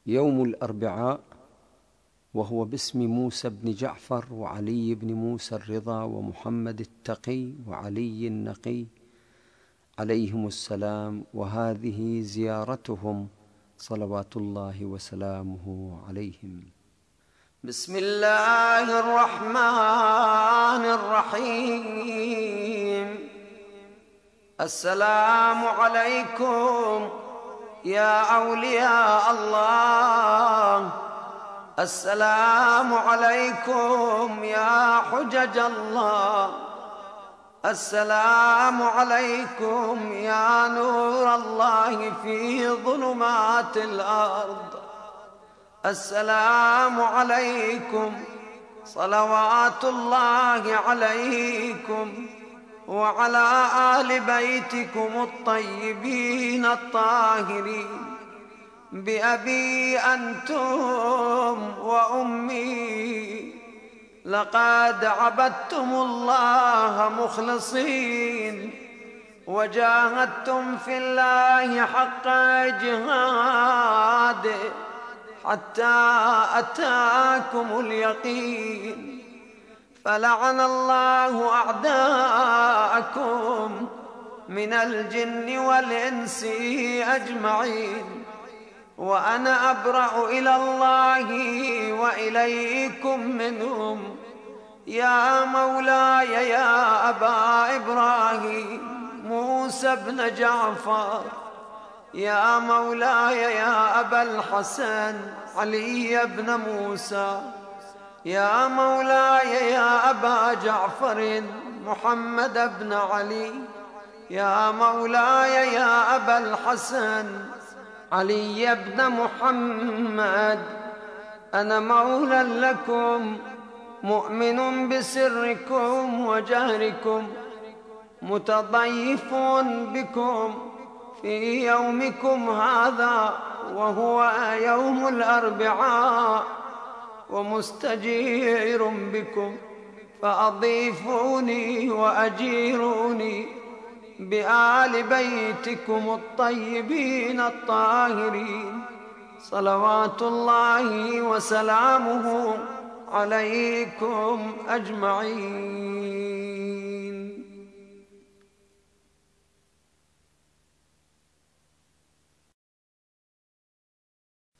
يوم الأربعاء، وهو باسم موسى بن جعفر وعلي بن موسى الرضا ومحمد التقي وعلي النقي عليهم السلام، وهذه زيارتهم صلوات الله وسلامه عليهم. بسم الله الرحمن الرحيم. السلام عليكم يا أولياء الله، السلام عليكم يا حجج الله، السلام عليكم يا نور الله في ظلمات الأرض، السلام عليكم صلوات الله عليكم وعلى آل بيتكم الطيبين الطاهرين، بأبي أنتم وأمي، لقد عبدتم الله مخلصين وجاهدتم في الله حق جهاده حتى أتاكم اليقين، فلعن الله أعداءكم من الجن والإنس أجمعين، وأنا أبرأ إلى الله وإليكم منهم. يا مولاي يا أبا إبراهيم موسى بن جعفر، يا مولاي يا أبا الحسن علي بن موسى، يا مولاي يا أبا جعفر محمد بن علي، يا مولاي يا أبا الحسن علي بن محمد، أنا مولى لكم مؤمن بسركم وجهركم، متضيف بكم في يومكم هذا وهو يوم الأربعاء، ومستجير بكم، فأضيفوني وأجيروني بآل بيتكم الطيبين الطاهرين، صلوات الله وسلامه عليكم أجمعين.